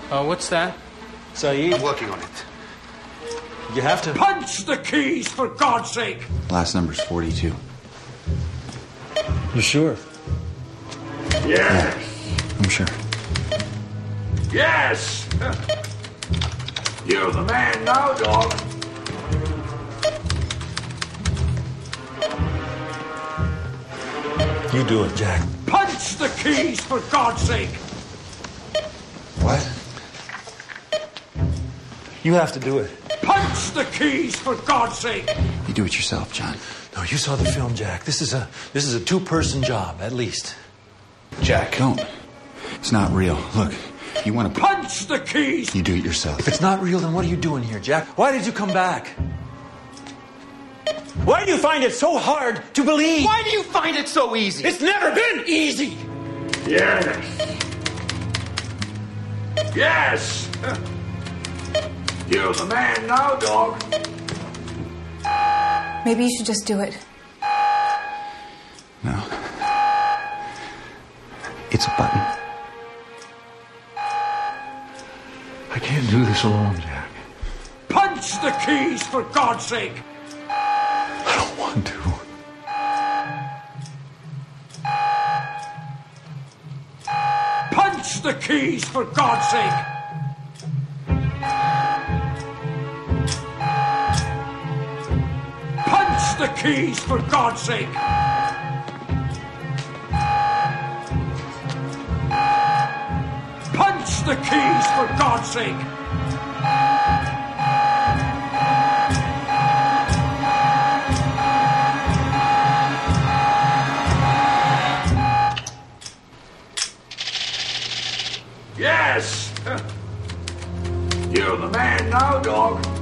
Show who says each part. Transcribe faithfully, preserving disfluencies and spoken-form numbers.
Speaker 1: Uh, what's that?
Speaker 2: Saeed?
Speaker 3: I'm working on it.
Speaker 2: You have to...
Speaker 4: Punch the keys, for God's sake!
Speaker 5: Last number's forty-two.
Speaker 2: You sure?
Speaker 4: Yes!
Speaker 5: I'm sure.
Speaker 4: Yes! You're the man now, dog.
Speaker 2: You do it, Jack.
Speaker 4: Punch the keys, for God's sake!
Speaker 5: What?
Speaker 2: You have to do it.
Speaker 4: Punch the keys, for God's sake!
Speaker 5: You do it yourself, John.
Speaker 2: No, you saw the film, Jack. This is a this is a two-person job, at least.
Speaker 5: Jack, don't. It's not real. Look, you want to...
Speaker 4: Punch the keys!
Speaker 5: You do it yourself.
Speaker 2: If it's not real, then what are you doing here, Jack? Why did you come back? Why do you find it so hard to believe?
Speaker 3: Why do you find it so easy?
Speaker 2: It's never been easy!
Speaker 4: Yes! Yes! You're the man now, dog.
Speaker 6: Maybe you should just do it.
Speaker 5: No. It's a button.
Speaker 2: I can't do this alone, Jack.
Speaker 4: Punch the keys, for God's sake!
Speaker 2: I don't want to.
Speaker 4: Punch the keys, for God's sake! Punch the keys, for God's sake! Punch the keys, for God's sake! Yes! You're the man now, dog.